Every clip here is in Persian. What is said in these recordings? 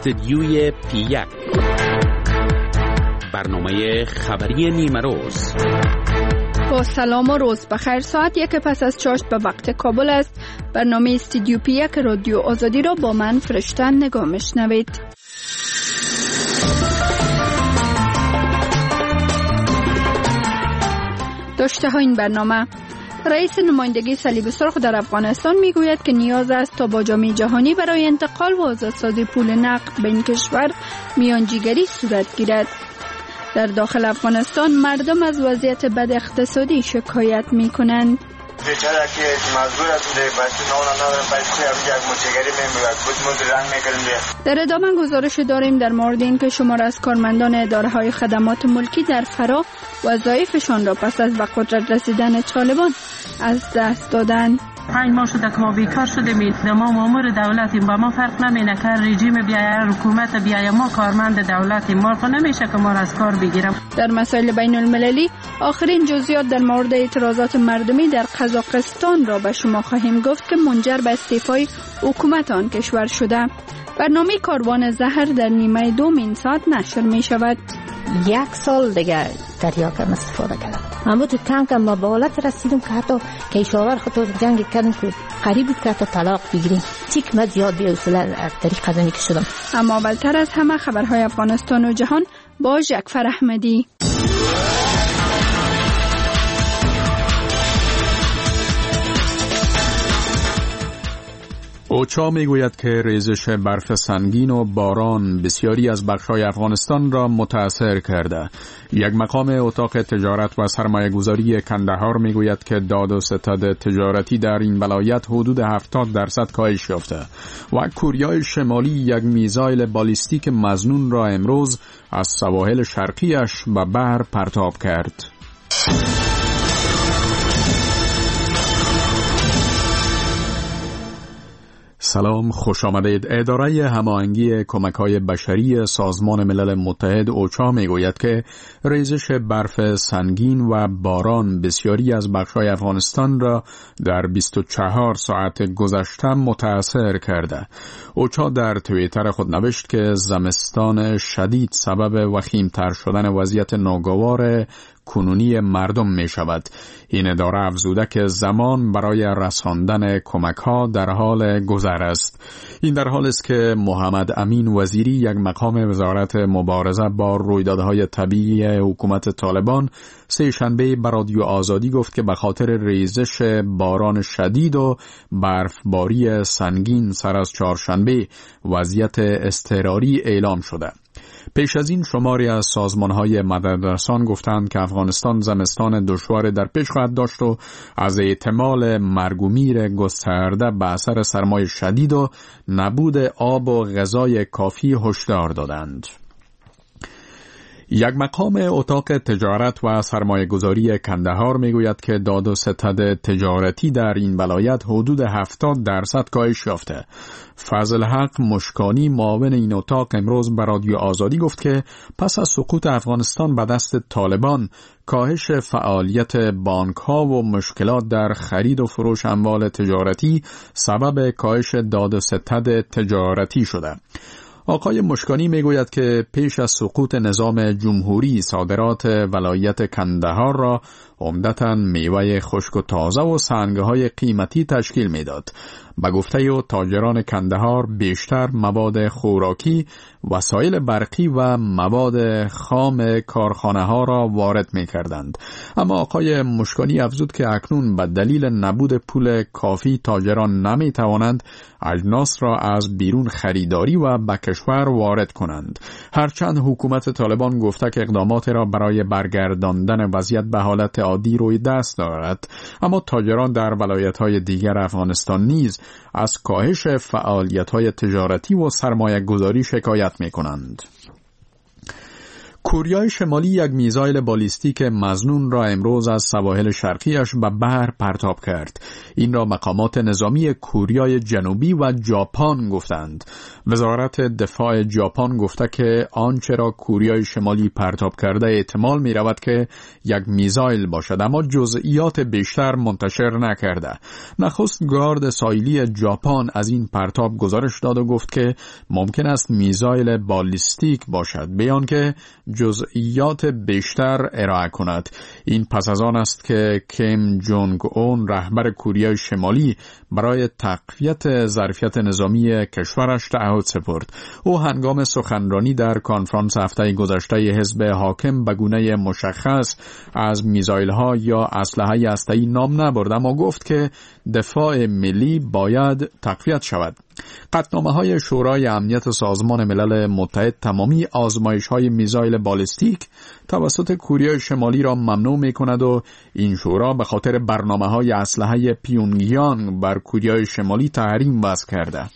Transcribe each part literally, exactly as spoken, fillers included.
استدیوی پیک، برنامه خبری نیمه روز. با سلام و روز بخیر. ساعت یک پس از چاشت به وقت کابل است. برنامه استدیو پیک رادیو آزادی را با من فرشته نگاه میشنوید. داشته ها این برنامه: رئیس نمایندگی صلیب سرخ در افغانستان میگوید که نیاز است تا با جامعه جهانی برای انتقال و آزادسازی پول نقد به این کشور میانجیگری صورت گیرد. در داخل افغانستان مردم از وضعیت بد اقتصادی شکایت می کنند. در ادامه گزارش داریم در مورد این که شمار از کارمندان اداره‌های خدمات ملکی در فرا وظایفشان را پس از به قدرت رسیدن طالبان از دست دادند. پنج ماه شده که ما بیکار شدیم. ما مامور دولتیم، با ما فرق نمینه که رژیم بیایه، حکومت بیایه، ما کارمند دولتیم، ما خو نمیشه که ما را از کار بگیرم. در مسائل بین المللی آخرین جزئیات در مورد اعتراضات مردمی در قزاقستان را به شما خواهیم گفت که منجر به استعفای حکومت آن کشور شده. برنامه کاروان زهر در نیمه دوم این ساعت نشر می شود. یک سال دیگه دریا کم استفاده کردم. اما تو تنگ ما به حالت رسیدم که حتی که ایشاور خطور جنگ کردم که قریب بود که حتی طلاق بگیریم. چیک من زیاد بیوصله از طریق قدمی که شدم. اما اولتر از همه خبرهای افغانستان و جهان با جعفر احمدی. اوچا میگوید که ریزش برف سنگین و باران بسیاری از بخش‌های افغانستان را متاثر کرده. یک مقام اتاق تجارت و سرمایه‌گذاری کندهار میگوید که داد و ستد تجارتی در این ولایت حدود هفتاد درصد کاهش یافته و کره شمالی یک میزایل بالیستیک مظنون را امروز از سواحل شرقیش به بحر پرتاب کرد. سلام، خوش آمدید. اداره هماهنگی کمک‌های بشری سازمان ملل متحد اوچا میگوید که ریزش برف سنگین و باران بسیاری از بخش‌های افغانستان را در بیست و چهار ساعت گذشته متاثر کرده. اوچا در توییتر خود نوشت که زمستان شدید سبب وخیم‌تر شدن وضعیت ناگوار کنونی مردم می شود. این اداره افزوده که زمان برای رساندن کمک ها در حال گذر است. این در حال است که محمد امین وزیری، یک مقام وزارت مبارزه با رویدادهای طبیعی حکومت طالبان، سه شنبه به رادیو آزادی گفت که به خاطر ریزش باران شدید و برفباری سنگین سر از چهارشنبه وضعیت اضطراری اعلام شده. پیش از این شماری از سازمان‌های مددرسان گفتند که افغانستان زمستان دشوار در پیش خواهد داشت و از احتمال مرگ و میر گسترده به اثر سرمای شدید و نبود آب و غذای کافی هشدار دادند. یک مقام اتاق تجارت و سرمایه‌گذاری کندهار میگوید که داد و ستد تجارتی در این ولایت حدود هفتاد درصد کاهش یافته. فضل حق مشکانی، معاون این اتاق، امروز به رادیو آزادی گفت که پس از سقوط افغانستان به دست طالبان، کاهش فعالیت بانک‌ها و مشکلات در خرید و فروش اموال تجارتی سبب کاهش داد و ستد تجارتی شده. آقای مشکانی میگوید که پیش از سقوط نظام جمهوری صادرات ولایت کندهار را عمدتاً میوه خشک و تازه و سنگ‌های قیمتی تشکیل میداد. به گفته او تاجران کندهار بیشتر مواد خوراکی، وسایل برقی و مواد خام کارخانه ها را وارد می کردند. اما آقای مشکانی افزود که اکنون به دلیل نبود پول کافی تاجران نمی توانند اجناس را از بیرون خریداری و به کشور وارد کنند. هرچند حکومت طالبان گفته که اقدامات را برای برگرداندن وضعیت به حالت عادی روی دست دارد، اما تاجران در ولایت‌های دیگر افغانستان نیز از کاهش فعالیت‌های تجارتی و سرمایه‌گذاری شکایت می‌کنند. کره شمالی یک میزایل بالیستیک مظنون را امروز از سواحل شرقیش به بحر پرتاب کرد. این را مقامات نظامی کره جنوبی و ژاپن گفتند. وزارت دفاع ژاپن گفته که آنچه را کره شمالی پرتاب کرده احتمال می رود که یک میزایل باشد، اما جزئیات بیشتر منتشر نکرده. نخست گارد ساحلی ژاپن از این پرتاب گزارش داد و گفت که ممکن است میزایل بالیستیک باشد، بیان که جزئیات بیشتر ارائه کند. این پس از آن است که کیم جونگ اون رهبر کره شمالی برای تقویت ظرفیت نظامی کشورش تعهد سپرد. او هنگام سخنرانی در کنفرانس هفته گذشته حزب حاکم به گونه مشخص از میزایل‌ها یا اسلحه هسته‌ای نام نبرد، اما گفت که دفاع ملی باید تقویت شود. قطعنامه‌های شورای امنیت سازمان ملل متحد تمامی آزمایش‌های میزایل بالستیک توسط کره شمالی را ممنوع می‌کند و این شورا به خاطر برنامه‌های اسلحه پیونگیانگ بر کره شمالی تحریم وضع کرده.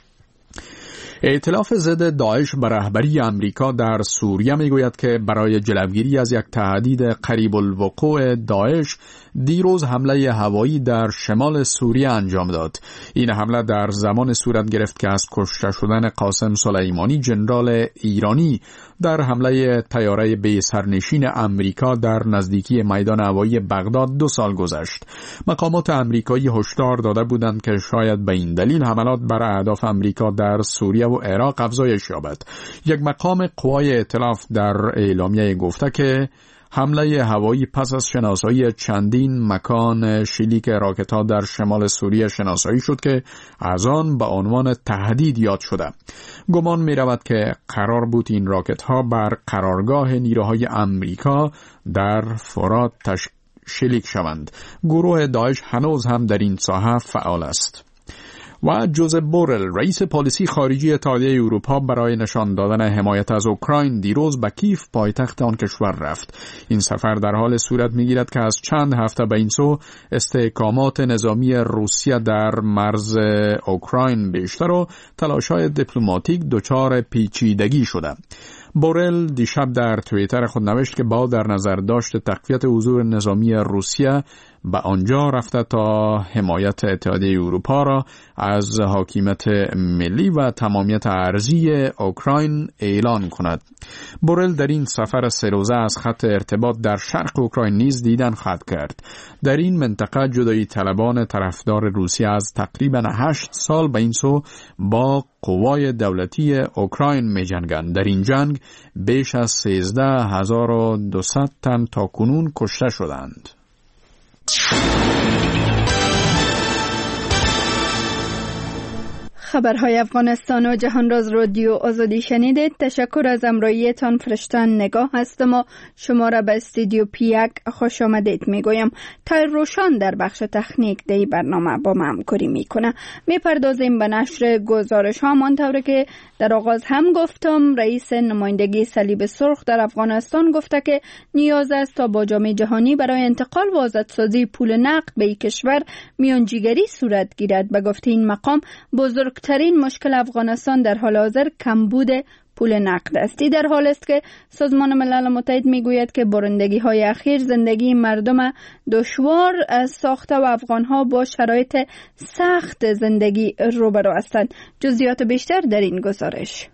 ائتلاف ضد داعش به رهبری امریکا در سوریه میگوید که برای جلوگیری از یک تهدید قریب الوقوع داعش دیروز حمله هوایی در شمال سوریه انجام داد. این حمله در زمان صورت گرفت که از کشته شدن قاسم سلیمانی ژنرال ایرانی در حمله طیاره بی سرنشین امریکا در نزدیکی میدان هوایی بغداد دو سال گذشت. مقامات امریکایی هشدار داده بودند که شاید به این دلیل حملات بر اهداف امریکا در سوریه و عراق افزایش یابد. یک مقام قوای ائتلاف در اعلامیه گفته که حمله هوایی پس از شناسایی چندین مکان شلیک راکت‌ها در شمال سوریه شناسایی شد که از آن به عنوان تهدید یاد شده. گمان می رود که قرار بود این راکت‌ها بر قرارگاه نیروهای امریکا در فرات شلیک شوند. گروه داعش هنوز هم در این ساحه فعال است. و جوزپ بورل رئیس پالیسی خارجی اتحادیه اروپا برای نشان دادن حمایت از اوکراین دیروز به کیف پایتخت آن کشور رفت. این سفر در حال صورت می‌گیرد که از چند هفته به این سو استحکامات نظامی روسیه در مرز اوکراین بیشتر و تلاش‌های دیپلماتیک دچار پیچیدگی شده. بورل دیشب در توییتر خود نوشت که با در نظر داشت تقویت حضور نظامی روسیه به آنجا رفته تا حمایت اتحادیه اروپا را از حاکمیت ملی و تمامیت ارضی اوکراین اعلان کند. بورل در این سفر سه روزه از خط ارتباط در شرق اوکراین نیز دیدن خواهد کرد. در این منطقه جدایی طلبان طرفدار روسیه از تقریباً هشت سال به این سو با قوای دولتی اوکراین می جنگند. در این جنگ بیش از سیزده هزار و دویست تن تا کنون کشته شدند. خبرهای افغانستان و جهان راز رادیو آزادی شنیدید. تشکر از همراهیتان. فرشتن نگاه هستم و شما را به استودیو پی یک خوش آمدید میگویم. تایر روشان در بخش تکنیک دی برنامه با ما همکاری میکنه. میپردازیم به نشر گزارش ها. همانطور که در آغاز هم گفتم، رئیس نمایندگی صلیب سرخ در افغانستان گفته که نیاز است تا با جامعه جهانی برای انتقال و آزادسازی پول نقد به کشور میانجیگری صورت گیرد. به گفته این مقام، بزرگ ترین مشکل افغانستان در حال حاضر کمبود پول نقد است. در حال است که سازمان ملل متحد میگوید که بارندگی های اخیر زندگی مردم دشوار از ساخته و افغان ها با شرایط سخت زندگی روبرو هستند. جزئیات بیشتر در این گزارش.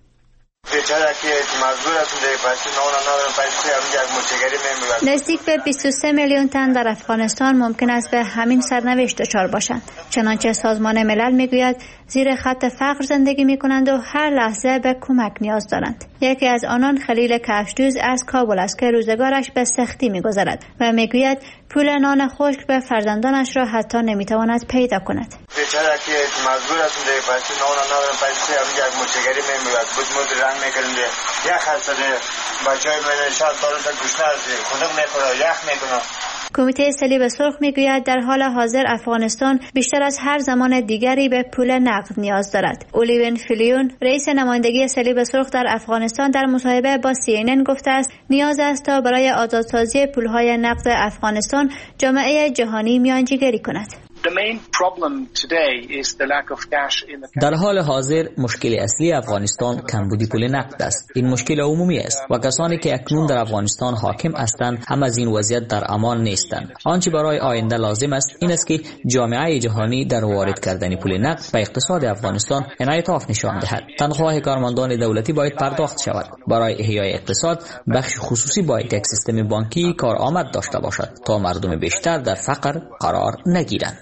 نزدیک به بیست و سه میلیون تن در افغانستان ممکن است به همین سرنوشت دچار باشند. چنانچه سازمان ملل میگوید زیر خط فقر زندگی میکنند و هر لحظه به کمک نیاز دارند. یکی از آنان خلیل کفشدوز از کابل است که روزگارش به سختی میگذرد و میگوید پول نان خشک به فرزندانش را حتی نمیتواند پیدا کند. بیچاره که مجبور هستند دیگه پس نان ندارن، پس یک مچگری میمیرد بود مود رنگ میکنه یخ هست بچهای من شاید دارن گوشت هست خودم میخوره یخ میکنه. کمیته صلیب سرخ میگوید در حال حاضر افغانستان بیشتر از هر زمان دیگری به پول نقد نیاز دارد. اولیون فلیون رئیس نمایندگی صلیب سرخ در افغانستان در مصاحبه با سی ان ان گفته است نیاز است تا برای آزادسازی پولهای نقد افغانستان جامعه جهانی میانجیگری کند. در حال حاضر مشکل اصلی افغانستان کمبود پول نقد است. این مشکل عمومی است و کسانی که اکنون در افغانستان حاکم هستند هم از این وضعیت در امان نیستند. آنچه برای آینده لازم است این است که جامعه جهانی در وارد کردن پول نقد به اقتصاد افغانستان انعطاف نشان دهد. تنخواه کارمندان دولتی باید پرداخت شود. برای احیای اقتصاد بخش خصوصی باید یک سیستم بانکی کارآمد داشته باشد تا مردم بیشتر در فقر قرار نگیرند.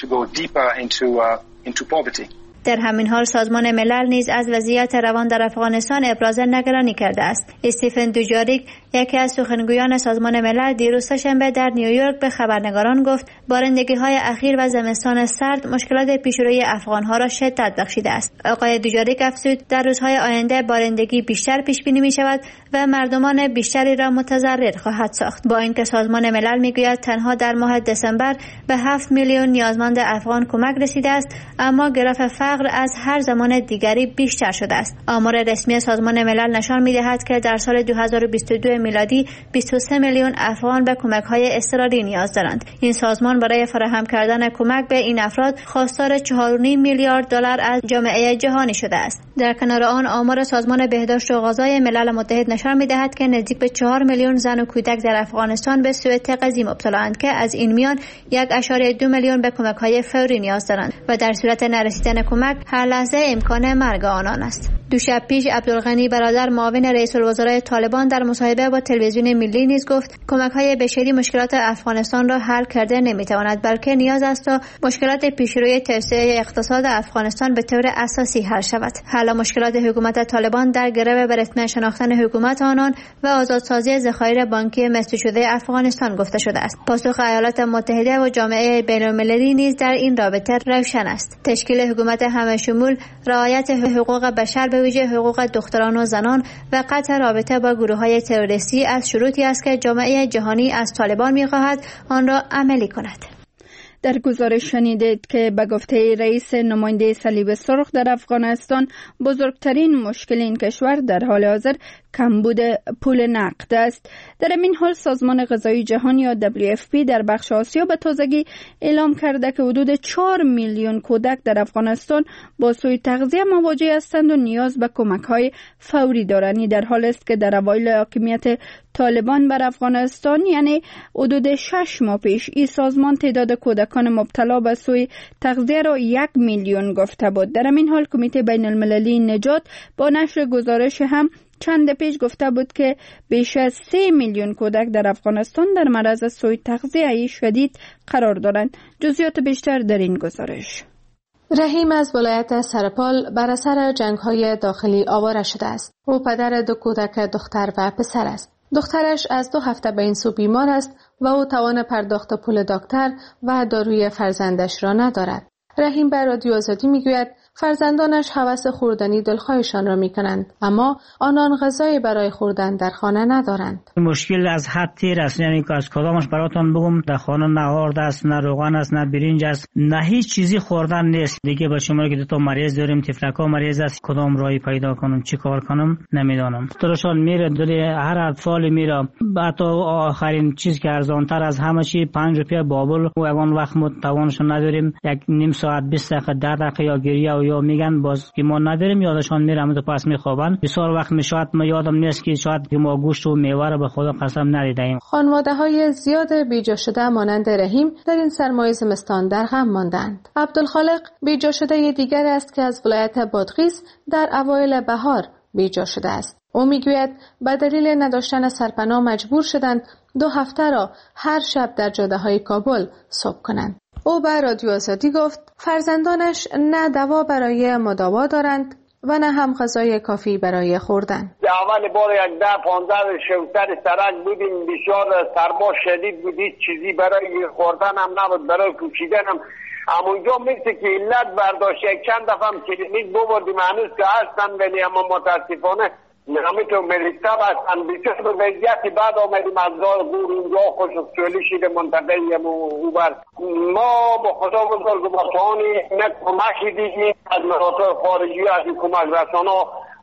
در همین حال سازمان ملل نیز از وضعیت روان در افغانستان ابراز نگرانی کرده است. استیفن دوجاریک، یکی از سخنگویان سازمان ملل، دیروز سه‌شنبه در نیویورک به خبرنگاران گفت بارندگی‌های اخیر و زمستان سرد مشکلات پیشروی افغان‌ها را شدت بخشیده است. آقای دوجاریک افزود در روزهای آینده بارندگی بیشتر پیش بینی می‌شود و مردمان بیشتری را متضرر خواهد ساخت. با اینکه سازمان ملل می‌گوید تنها در ماه دسامبر به هفت میلیون نیازمند افغان کمک رسیده است، اما گراف فقر از هر زمان دیگری بیشتر شده است. آمار رسمی سازمان ملل نشان می‌دهد که در سال دو هزار و بیست و دو میلادی بیست و سه میلیون افغان به کمک‌های اضطراری نیاز دارند. این سازمان برای فراهم کردن کمک به این افراد خواستار چهار و نیم میلیارد دلار از جامعه جهانی شده است. در کنار آن آمار سازمان بهداشت و غذای ملل متحد نشان می‌دهد که نزدیک به چهار میلیون زن و کودک در افغانستان به سوء تغذیه مبتلایند که از این میان یک ممیز دو میلیون به کمک‌های فوری نیاز دارند و در صورت نرسیدن کمک هر لحظه امکان مرگ آنان است. دو شب پیش عبدالغنی برادر معاون رئیس الوزراء طالبان در مصاحبه با تلویزیون ملی نیز گفت کمک‌های بشری مشکلات افغانستان را حل کرده نمی‌تواند، بلکه نیاز است تا مشکلات پیشروی توسعه اقتصاد افغانستان به طور اساسی حل شود. حل مشکلات حکومت طالبان در گرو به رسمی شناختن حکومت آنان و آزادسازی ذخایر بانکی مصرف شده افغانستان گفته شده است. پاسخ ایالات متحده و جامعه بین‌المللی نیز در این رابطه روشن است. تشکیل حکومت همه‌شمول، رعایت حقوق بشر به ویژه حقوق دختران و زنان و قطع رابطه با گروه‌های تروریستی از شروطی است که جامعه جهانی از طالبان می‌خواهد آن را عملی کند. در گزارش شنیدید که به گفته رئیس نماینده صلیب سرخ در افغانستان بزرگترین مشکل این کشور در حال حاضر کمبود پول نقد است. در این حال سازمان غذایی جهانی یا دبلیو اف پی در بخش آسیا به تازگی اعلام کرده که حدود چهار میلیون کودک در افغانستان با سوء تغذیه مواجه هستند و نیاز به کمک‌های فوری دارند. در حالی است که در اوایل حاکمیت طالبان بر افغانستان یعنی حدود شش ماه پیش این سازمان تعداد کودکان مبتلا به سوء تغذیه را یک میلیون گفته بود. در این حال کمیته بین المللی نجات با نشر گزارش هم چند پیش گفته بود که بیش از سه میلیون کودک در افغانستان در معرض سوء تغذیه شدید قرار دارند. جزئیات بیشتر در این گزارش. رحیم از ولایت سرپال بر اثر جنگ‌های داخلی آواره شده است. او پدر دو کودک دختر و پسر است. دخترش از دو هفته به این سو بیمار است و او توان پرداخت پول دکتر و داروی فرزندش را ندارد. رحیم به رادیو آزادی میگوید فرزندانش هوس خوردنی دلخواهشان را میکنند، اما آنان غذای برای خوردن در خانه ندارند. مشکل از حد تیر است، یعنی که از کدامش براتون بگم، در خانه نه آرد است، نه روغن است، نه برنج است، نه هیچ چیزی خوردن نیست. دیگه با شما که دو تا مریض داریم، تفلکا مریض است، کدام راهی پیدا کنم، چی کار کنم نمیدانم. درشان میره دل هر اطفال میره، حتی آخرین چیز که ارزانتر از همه چی پنج روپیه بابل و اون وقت ما توانش نداریم، یک نیم ساعت بیست دقیقه ده دقیقه یا گریه و یا میگن باز که ما نداریم، یادشان میرم تو پس میخوابن. بسیار وقت میشاد ما یادم نیست که شاید که ما گوشت و میوه رو به خدا قسم ندیدیم. خانواده های زیاد بیجا شده مانند رحیم در این سرمای زمستان در غم ماندند. عبدالخالق بیجا شده دیگر است که از ولایت بادغیس در اوایل بهار بیجا شده است. او میگوید به دلیل نداشتن سرپناه مجبور شدند دو هفته را هر شب در جاده‌های کابل صبح کنند. او به رادیو آزادی گفت فرزندانش نه دوا برای مداوا دارند و نه هم غذای کافی برای خوردن. اول بار یک ده پانزده شوتر سرک بودیم، بسیار سرما شدید بود، هیچ چیزی برای خوردن هم نبود، برای پوشیدن هم. همونجا مثل که علت برداشت یک چند دفعه هم کلینیک ببردیم، هنوز که هستن ولی اما متاسفانه نمیتون مریضتر هستن. بسیار به وضعیتی بعد آمدیم از راه دور اونجا خوشحالی شده منطقه او بر. ما با خدا بزرگ و بطانی نه کمکی دیدیم از مراتع خارجی از این کمک رسانا.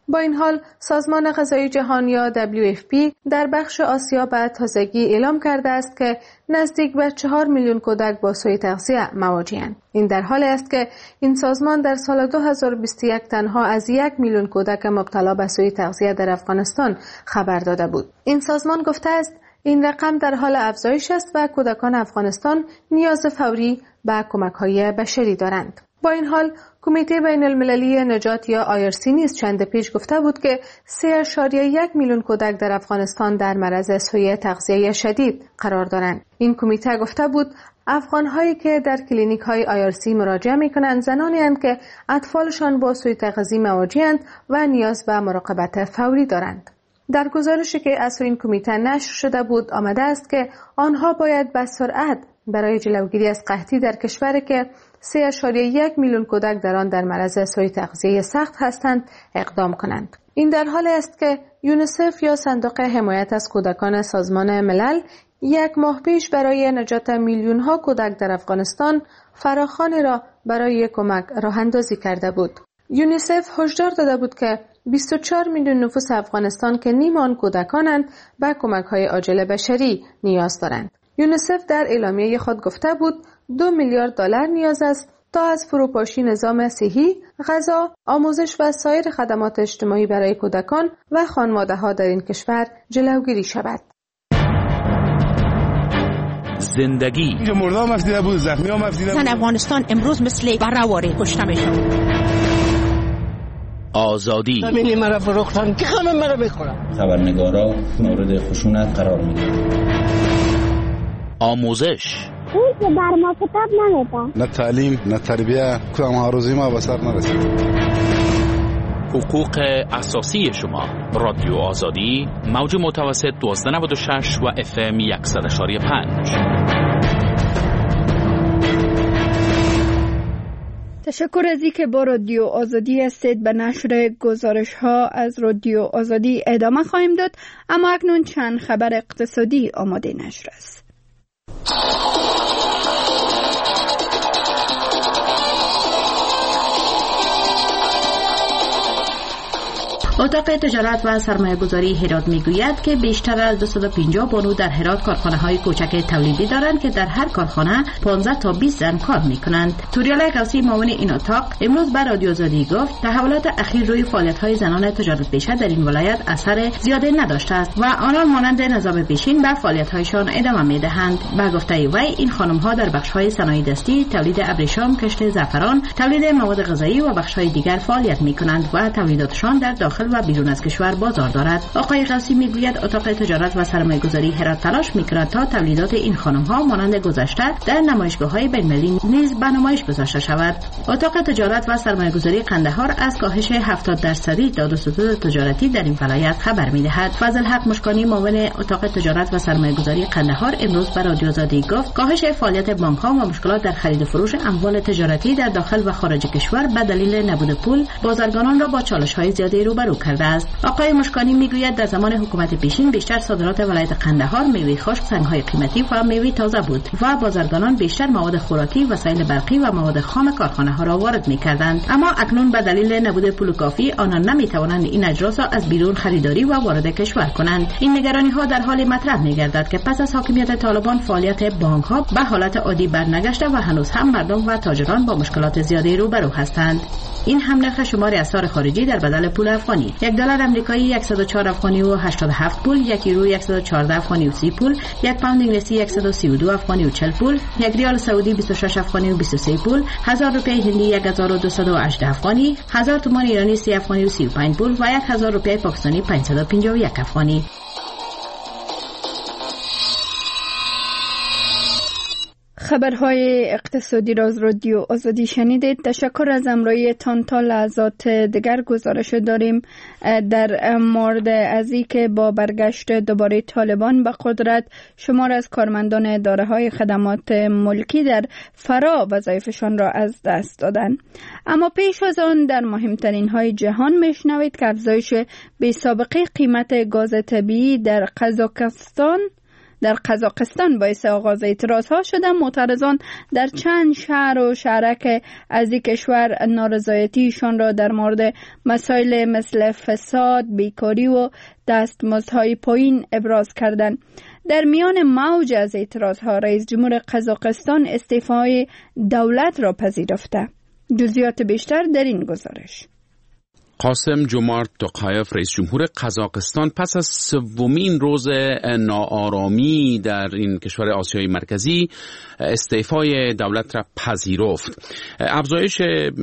با این حال سازمان غذایی جهان یا دبلیو اف پی در بخش آسیا به تازگی اعلام کرده است که نزدیک به چهار میلیون کودک با سوء تغذیه مواجه‌اند. این در حالی است که این سازمان در سال دو هزار و بیست و یک تنها از یک میلیون کودک مبتلا به سوء تغذیه در افغانستان خبر داده بود. این سازمان گفته است این رقم در حال افزایش است و کودکان افغانستان نیاز فوری به کمک‌های بشری دارند. با این حال کمیته بین المللی نجات یا آی آر سی نیز چند پیش گفته بود که سه اشاریه یک میلیون کودک در افغانستان در معرض سوء تغذیه شدید قرار دارند. این کمیته گفته بود افغان‌هایی که در کلینیک‌های آی آر سی مراجعه می‌کنند زنانی هستند که اطفالشان با سوء تغذیه مواجه‌اند و نیاز به مراقبت فوری دارند. در گزارشی که از این کمیته نشر شده بود آمده است که آنها باید به سرعت برای جلوگیری از قحطی در کشوری که سه اشاریه یک میلیون کودک در آن در معرض سوء تغذیه سخت هستند اقدام کنند. این در حالی است که یونیسف یا صندوق حمایت از کودکان سازمان ملل یک ماه پیش برای نجات میلیون ها کودک در افغانستان فراخوانی را برای کمک راه اندازی کرده بود. یونیسف هشدار داده بود که بیست و چهار میلیون نفوس افغانستان که نیم آن کودکانند به کمک‌های عاجل بشری نیاز دارند. یونیسف در اعلامیه خود گفته بود دو میلیارد دلار نیاز است تا از فروپاشی نظام صحی، غذا، آموزش و سایر خدمات اجتماعی برای کودکان و خانواده‌ها در این کشور جلوگیری شود. زندگی اینجا مردم مفدیده بود، زخمی ها مفدیده بود. زن افغانستان امروز مثل برآواره کشته میشن. آزادی همینی مرا فروختن که همه مرا میخورن. خبرنگارا مورد خشونت قرار میگیرن. آموزش اون که بر ما کتاب نمیدن. نه تعلیم نه تربیه کدام هاروزی ما به سر نرسید. حقوق اساسی شما. رادیو آزادی موج متوسط دوازده نود و شش و اف ام صد و یک و پنج. تشکر از اینکه با رادیو آزادی هستید. به نشر گزارش ها از رادیو آزادی ادامه خواهیم داد، اما اکنون چند خبر اقتصادی آماده نشر است. اتاق تجارت و سرمایه‌گذاری هرات میگوید که بیشتر از دویست و پنجاه بانو در هرات کارخانه‌های کوچک تولیدی دارند که در هر کارخانه پانزده تا بیست زن کار می‌کنند. توریالا قوسی معاون این اتاق امروز به رادیو آزادی گفت تحولات اخیر روی فعالیت‌های زنان تجارت پیشه در این ولایت اثر زیادی نداشته است و آنان مانند نظام پیشین به فعالیت‌هایشان ادامه می‌دهند. به گفته وی این خانم‌ها در بخش‌های صنایع دستی، تولید ابریشم، کشت زعفران، تولید مواد غذایی و بخش‌های دیگر فعالیت می‌کنند و تولیداتشان در داخل و بیرون از کشور بازار دارد. آقای قوسی میگوید اتاق تجارت و سرمایه‌گذاری هرات تلاش می‌کند تا تولیدات این خانم‌ها مانند گذشته در نمایشگاه‌های بین‌المللی نیز به نمایش گذاشته شود. اتاق تجارت و سرمایه‌گذاری قندهار از کاهش هفتاد درصدی داد و ستد تجارتی در این ولایت خبر می‌دهد. فضل حق مشکانی معاون اتاق تجارت و سرمایه‌گذاری قندهار امروز به رادیو آزادی گفت کاهش فعالیت بانک‌ها و مشکلات در خرید و فروش اموال تجارتی در داخل و خارج کشور به دلیل نبود پول بازرگانان را با چالش‌های زیادی روبرو کرده است. آقای مشکانی میگوید در زمان حکومت پیشین بیشتر صادرات ولایت قندهار میوه خشک، سنگ‌های قیمتی و میوه تازه بود و بازرگانان بیشتر مواد خوراکی، وسایل برقی و مواد خام کارخانه‌ها را وارد می‌کردند. اما اکنون به دلیل نبود پول کافی آنان نمی‌توانند این اجناس را از بیرون خریداری و وارد کشور کنند. این نگرانی‌ها در حال مطرح می‌گردد که پس از حاکمیت طالبان فعالیت بانک‌ها به حالت عادی برنگشته و هنوز هم مردم و تاجران با مشکلات زیادی روبرو هستند. این هم نرخ شمار اسعار خارجی در بدل پول افغانی. یک دلار آمریکایی صد و چهار افغانی و هشتاد و هفت پول، یک یورو صد و چهارده افغانی و سی پول، یک پوند انگلیسی صد و سی و دو افغانی و چهل پول، یک ریال سعودی بیست و شش افغانی و بیست و سه پول، هزار روپیه هندی هزار و دویست و هجده افغانی، هزار تومان ایرانی سی افغانی و سی و پنج پول و یک هزار روپیه پاکستانی پانصد و پنجاه و یک افغانی. خبرهای اقتصادی را از رادیو آزادی شنیدید. تشکر از همراهی تان. تا لحظات دیگر گزارش داریم در مورد از اینکه با برگشت دوباره طالبان به قدرت شمار از کارمندان اداره‌های خدمات ملکی در فرا وظایفشان را از دست دادند. اما پیش از آن در مهمترین های جهان میشنوید که افزایش بی‌سابقه قیمت گاز طبیعی در قزاقستان در قزاقستان باعث آغاز اعتراضها شده. معترضان در چند شهر و شهرک از این کشور نارضایتیشان را در مورد مسائل مثل فساد، بیکاری و دستمزدهای پایین ابراز کردند. در میان موج از اعتراضها رئیس جمهور قزاقستان استعفای دولت را پذیرفته. جزئیات بیشتر در این گزارش. قاسم جومارت توقایف رئیس جمهور قزاقستان پس از سومین روز ناآرامی در این کشور آسیای مرکزی استعفای دولت را پذیرفت. افزایش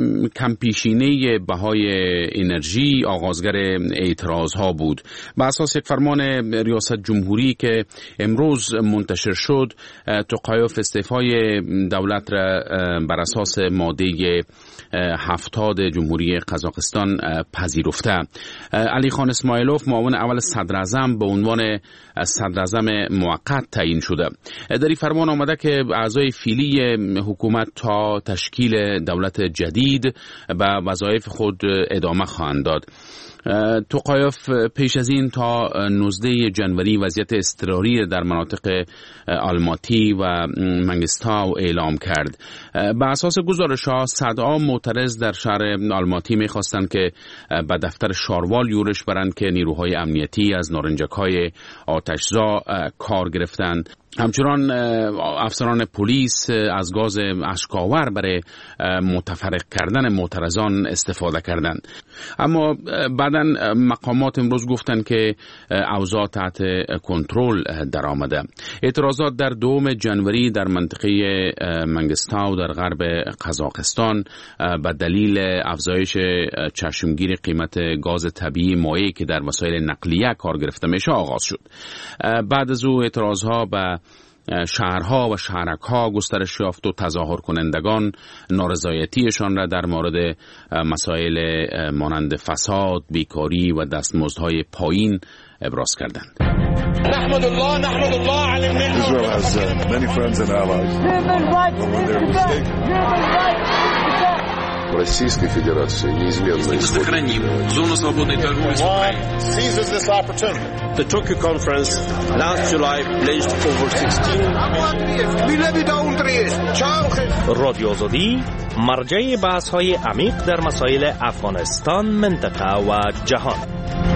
کمپیشینه بهای انرژی آغازگر اعتراضها بود. بر اساس یک فرمان ریاست جمهوری که امروز منتشر شد، توقایف استعفای دولت را بر اساس ماده هفتاد جمهوری قزاقستان پذیرفته. علی خان اسماعیلوف معاون اول صدر اعظم به عنوان صدر اعظم موقت تعیین شده. در این فرمان آمده که اعضای فعلی حکومت تا تشکیل دولت جدید به وظایف خود ادامه خواهند داد. توقایف پیش از این تا نوزده جنوری وضعیت اضطراری در مناطق آلماتی و منگستاو اعلام کرد. به اساس گزارش‌ها صدها معترض در شهر آلماتی می‌خواستند که به دفتر شاروال یورش برند که نیروهای امنیتی از نارنجک‌های آتشزا کار گرفتند. همچنان افسران پلیس از گاز اشک‌آور برای متفرق کردن معترضان استفاده کردند. اما بعداً مقامات امروز گفتند که اوضاع تحت کنترل در آمده. اعتراضات در دوم جنوری در منطقه منگستاو در غرب قزاقستان به دلیل افزایش چشمگیر قیمت گاز طبیعی مایع که در وسایل نقلیه کار گرفته میشه آغاز شد. بعد از او اعتراضها به شهرها و شهرکها گسترش یافت و تظاهر کنندگان نارضایتیشان را در مورد مسائل مانند فساد، بیکاری و دستمزدهای پایین ابراز کردند. نحمد الله نحمد الله علی النعمة. Israel has uh, many friends and allies. В Российской Федерации неизменно исходит. Зону свободной торговли с Украиной. Seizes this opportunity. The Tokyo conference last July pledged over sixteen. رادیو آزادی مرجع بحث‌های عمیق در مسائل افغانستان، منطقه و جهان.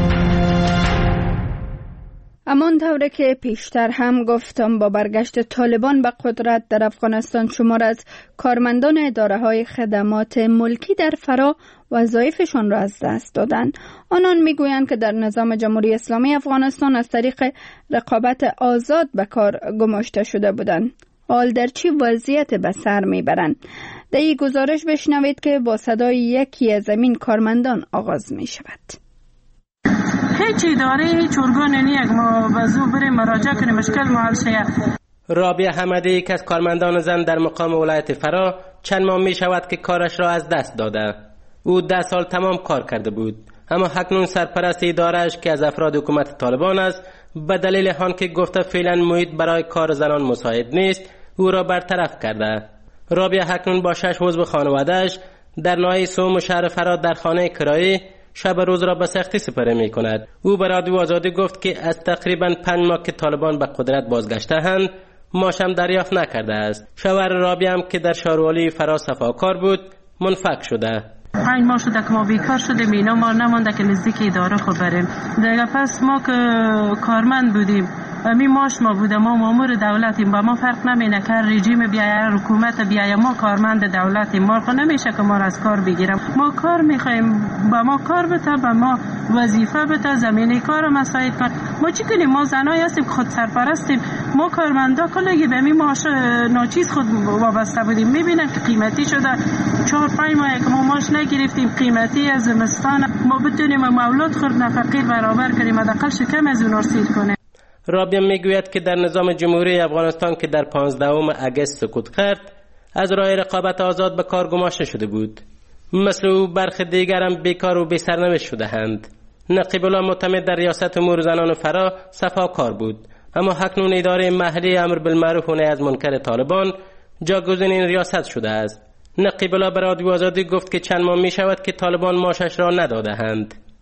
همان طوره که پیشتر هم گفتم با برگشت طالبان به قدرت در افغانستان شمار از کارمندان اداره‌های خدمات ملکی در فرا وظایفشان را از دست دادند. آنان میگویند که در نظام جمهوری اسلامی افغانستان از طریق رقابت آزاد به کار گماشته شده بودند. حال در چی وضعیت به سر میبرند؟ در این گزارش بشنوید که با صدای یکی از این کارمندان آغاز می شود. هیچ اداره هیچ ارگان نیست ما وضو بریم مراجعه کنیم مشکل محل شه. رابعه حمدی یک از کارمندان زن در مقام ولایت فرا چند ماه می شود که کارش را از دست داده. او ده سال تمام کار کرده بود، اما اکنون سرپرست اداره‌اش که از افراد حکومت طالبان است به دلیل آن که گفته فعلا محیط برای کار زنان مساعد نیست او را برطرف کرده. رابعه اکنون با شش عضو خانواده‌اش در ناحیه سوم شهر فرا در خانه کرایی شب روز را به سختی سپری می کند. او به رادیو آزادی گفت که از تقریبا پنج ماه که طالبان به قدرت بازگشته‌اند معاشم دریافت نکرده است. شوهر رابعه هم که در شهروالی فرا صفاکار بود منفک شده. پنج ماه شده که ما بیکار شدیم، اینا ما نمانده که نزدیک اداره خود بریم دیگه. پس ما که کارمند بودیم می ماش ما بوده، ما مامور دولتیم، با ما فرق نمینه که رژیم بیایه حکومت بیایه ما کارمند دولتیم، ما خود نمیشه که ما را از کار بگیرم. ما کار میخوایم، با ما کار بده، با ما وظیفه بده، زمینی کار مساعد کن. ما چی کنیم؟ ما زنایی هستیم خود سرپرستیم، ما کارمندا کلگی به می ماش ناچیز خود وابسته بودیم. میبینن که قیمتی شده، چهار پنج ماه که ما ماش نگرفتیم، قیمتی از زمستان ما بتونیم مولود خود نفقیر برابر کنیم، حداقل شکم از اون سیر کنیم. رابعه میگوید که در نظام جمهوری افغانستان که در پانزدهم اگست سقوط کرد از راه رقابت آزاد به کار گماشته شده بود. مثل او برخی دیگر هم بیکار و بی‌سرنوشت شده‌اند. نقیب الله معتمد در ریاست امور زنان فرا صفاکار بود، اما اکنون اداره محلی امر بالمعروف و نهی از منکر طالبان جاگزین این ریاست شده است. نقیب الله به رادیو آزادی گفت که چند ماه می شود که طالبان معاشش را نداده‌اند.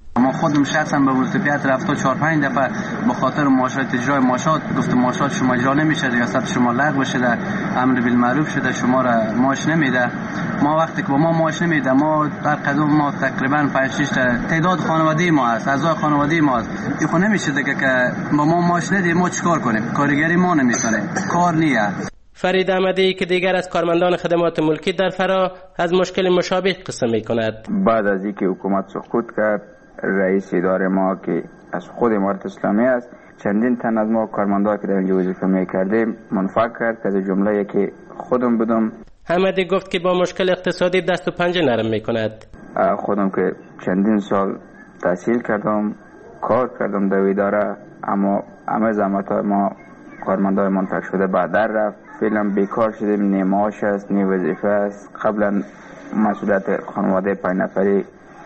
ما خودم شخصا به وظیفیت رفته چهار پنج دفعه به خاطر معاشات اجرای معاشات گفت معاشات شما اجرا نمیشه، ریاست شما لغو شده، امر بالمعروف شده، شما را معاش نمیده. ما وقتی که با ما معاش نمیده، ما در قدم ما تقریبا پنج شش تعداد خانواده ما هست، اعضای خانواده ما هست. خو نمیشه دیگه که با ما معاش ندیم ما چیکار کنیم؟ کارگری ما نمیکنه، کار نیه. فرید احمدی که دیگر از کارمندان خدمات ملکی در فرا از مشکل مشابه قصه میکند. بعد از اینکه حکومت سقوط کرد، رئیس اداره ما که از خود امارت اسلامی است، چندین تن از ما کارمندا که در اینجا وظیفه میکردیم منفک کرد که از جمله که خودم بودم. حمدی گفت که با مشکل اقتصادی دست و پنجه نرم میکند. خودم که چندین سال تحصیل کردم، کار کردم در اداره، اما همه زحمت ما کارمندای منفک شده بعد در رفت. فعلا بیکار شدیم، نه معاش است نه وظیفه است. قبلا مسئولیت خانواده پنج نفری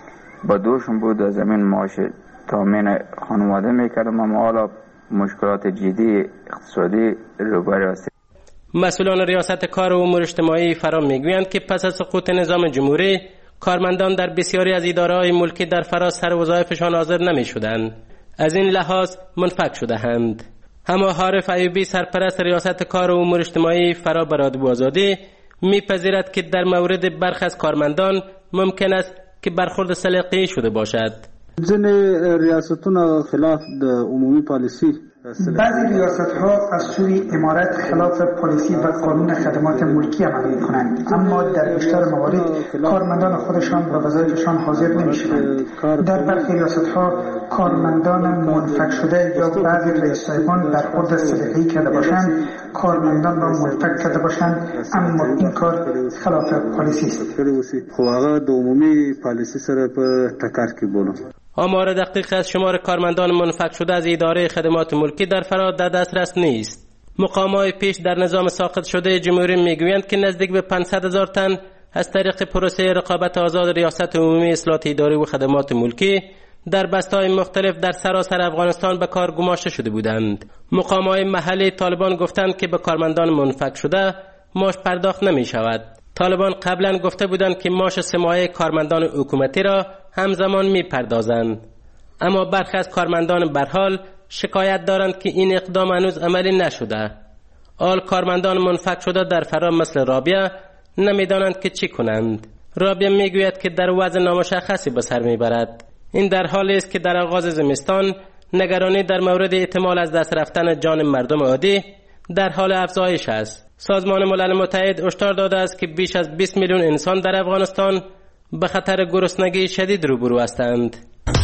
با دوشون بود، از زمین معاش تامین خانواده میکردم، اما حالا مشکلات جدی اقتصادی روبرو است. مسئولان ریاست کار و امور اجتماعی فرا میگویند که پس از سقوط نظام جمهوری کارمندان در بسیاری از اداره‌های ملکی در فرا سر وظایفشان حاضر نمیشدند، از این لحاظ منفک شده‌اند. اما حارث ایوبی سرپرست ریاست کار و امور اجتماعی فرا برادو آزادی میپذیرد که در مورد برخی از کارمندان ممکن است که برخورد سلیقه‌ای شده باشد. ځینې ریاستونه خلاف د عمومی پالیسی، بعضی ریاست ها از سوی امارت خلاف پالیسی و قانون خدمات ملکی عمل می کنند، اما در بیشتر موارد کارمندان خودشان به وظایفشان حاضر نمی شوند. در برخی ریاست ها کارمندان منفک شده یا بعضی رئیس صاحبان برخورد سلیقه‌ای کرده باشند، کارمندان را منفک کرده باشند، اما این کار خلاف پالیسی است. خو هغه د عمومی پالیسی سره په ټکر کې بولم. آمار دقیق از شمار کارمندان منفک شده از اداره خدمات ملکی در فرا در دسترس نیست. مقام‌های پیش در نظام ساقط شده جمهوری میگویند که نزدیک به پانصد هزار تن از طریق پروسه رقابت آزاد ریاست عمومی اصلاحات اداری و خدمات ملکی در بسته‌های مختلف در سراسر افغانستان به کار گماشته شده بودند. مقام‌های محلی طالبان گفتند که به کارمندان منفک شده معاش پرداخت نمی شود. طالبان قبلا گفته بودند که معاش سه ماهه کارمندان حکومتی را همزمان می پردازند، اما برخی از کارمندان برحال شکایت دارند که این اقدام هنوز عملی نشده. آل کارمندان منفک شده در فرا مثل رابعه نمیدانند که چی کنند. رابعه میگوید که در وضع نامشخصی به سر میبرد. این در حالی است که در آغاز زمستان نگرانی در مورد احتمال از دست رفتن جان مردم عادی در حال افزایش است. سازمان ملل متحد هشدار داده است که بیش از بیست میلیون انسان در افغانستان به خطر گرسنگی شدید روبرو هستند.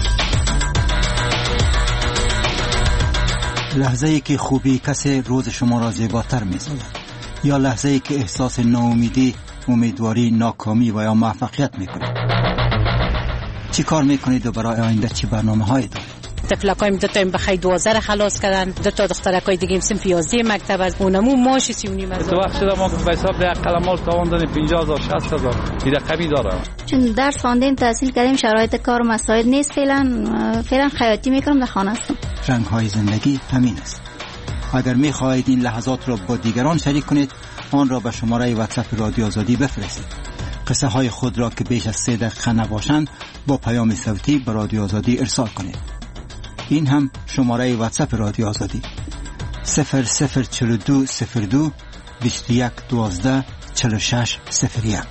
لحظه ای که خوبی کسی روز شما را زیباتر می‌سازد، یا لحظه ای که احساس ناامیدی، امیدواری، ناکامی و یا موفقیت می‌کنید. چی کار می‌کنید و برای آینده چی برنامه‌هایی دارید؟ تفلکایم دو تا بخای دوازده را خلاص کردن، دو تا دخترکای دیگه هم سنف یازده مکتب از اونمو ماش سی و نیم هزار. تو وقت شده ما به حساب اقل مال تاوان پنجاه هزار شصت هزار این رقمی داره. چون درس خواندیم تحصیل کردیم شرایط کار مساعد نیست، فعلا فعلا خیاطی میکنم در خانه هستم. رنگ های زندگی همین است. اگر میخواهید این لحظات را با دیگران شریک کنید، آن را به شماره واتساپ رادیو آزادی بفرستید. قصه های خود را که بیش از سه دقیقه نباشند با پیام صوتی به رادیو آزادی ارسال کنید. این هم شماره واتساپ رادیو آزادی صفر صفر چهل و دو صفر دو بیست و یک دوازده چهل و شش صفر یک.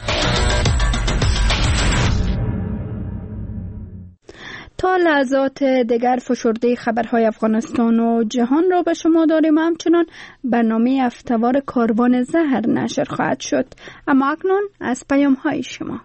تا لحظات دیگر فشرده خبرهای افغانستان و جهان را به شما داریم. همچنان برنامه هفته‌وار کاروان زهر نشر خواهد شد، اما اکنون از پیام‌های شما.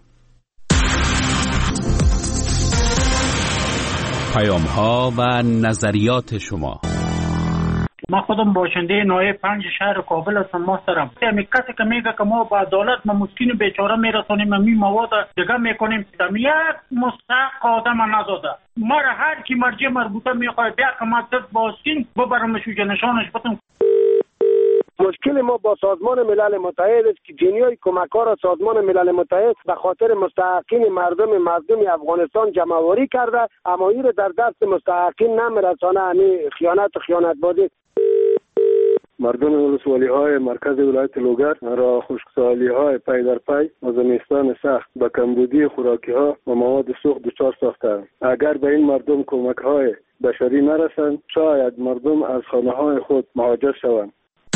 پیام‌ها و نظریات شما. ما خودم باشنده نایب پنج شهر کابل هستم محترم. همین کسی که میگه که ما با عدالت ما مسکین بیچاره میرسونیم، می مواد دیگه میکنیم، دم یک مستحق آدم نزاده. ما را هر کی مرجع مربوطه میخواد بیا که ما دست باسکین ببرمش و جنشانش بتم. مشکل ما با سازمان ملل متحد است که جنیای کمک‌ها را سازمان ملل متحد به خاطر مستحقین مردم مردم افغانستان جمع‌آوری کرده، اما این در دست مستحقین نمیرسانه. همین خیانت و خیانت بازی. مردم ولسوالی های مرکز ولایت لوگر را خشکسالی های پی در پی و زمستان سخت به کمبودی خوراکی ها و مواد سوخت دچار ساختند. اگر به این مردم کمک های بشری نرسند شاید مردم از خانه های خود مهاجر شوند.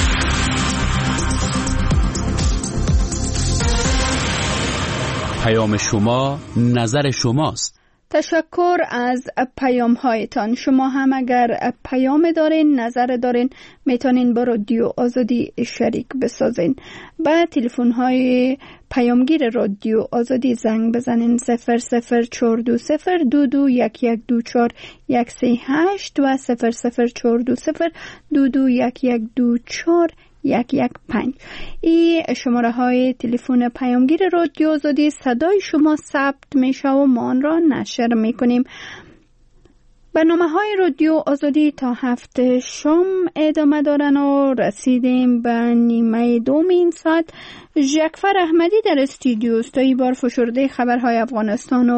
پیام شما نظر شماست. تشکر از پیام هایتان. شما هم اگر پیام دارین، نظر دارین، میتونین با رادیو آزادی شریک بسازین. با تلفن های پیامگیر رادیو آزادی زنگ بزنین صفر صفر چهار دو صفر دو دو یک یک دو چهار یک سه هشت و صفر صفر چهار دو صفر دو دو یک یک دو چهار یک یک پنج. این شماره های تلفن پیامگیر رادیو آزادی، صدای شما ثبت میشه و ما آن را نشر میکنیم. برنامه های رادیو آزادی تا هفته شام ادامه دارن و رسیدیم به نیمه دوم این ساعت. جعفر احمدی در استودیو است تا این بار فشرده خبرهای افغانستان و